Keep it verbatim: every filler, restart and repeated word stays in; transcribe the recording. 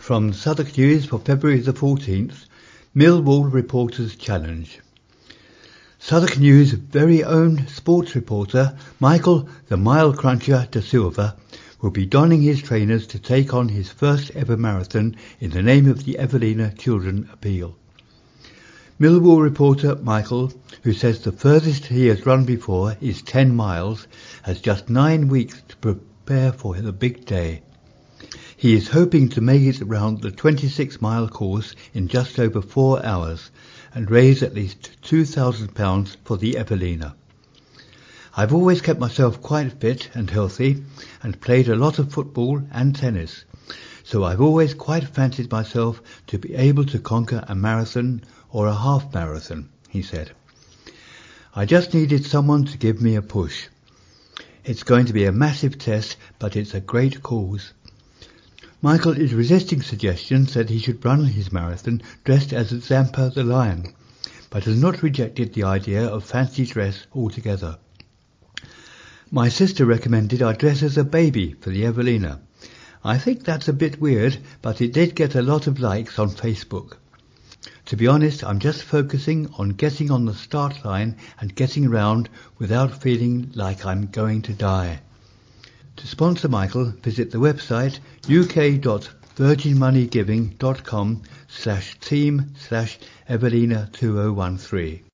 From Southwark News for February the fourteenth, Millwall Reporters Challenge. Southwark News' very own sports reporter, Michael the Mile Cruncher da Silva, will be donning his trainers to take on his first ever marathon in the name of the Evelina Children Appeal. Millwall reporter Michael, who says the furthest he has run before is ten miles, has just nine weeks to prepare for the big day. He is hoping to make it around the twenty-six mile course in just over four hours and raise at least two thousand pounds for the Evelina. I've always kept myself quite fit and healthy and played a lot of football and tennis, so I've always quite fancied myself to be able to conquer a marathon or a half marathon, he said. I just needed someone to give me a push. It's going to be a massive test, but it's a great cause. Michael is resisting suggestions that he should run his marathon dressed as Zampa the Lion, but has not rejected the idea of fancy dress altogether. My sister recommended I dress as a baby for the Evelina. I think that's a bit weird, but it did get a lot of likes on Facebook. To be honest, I'm just focusing on getting on the start line and getting round without feeling like I'm going to die. To sponsor Michael, visit the website uk.virginmoneygiving.com slash team slash Evelina2013.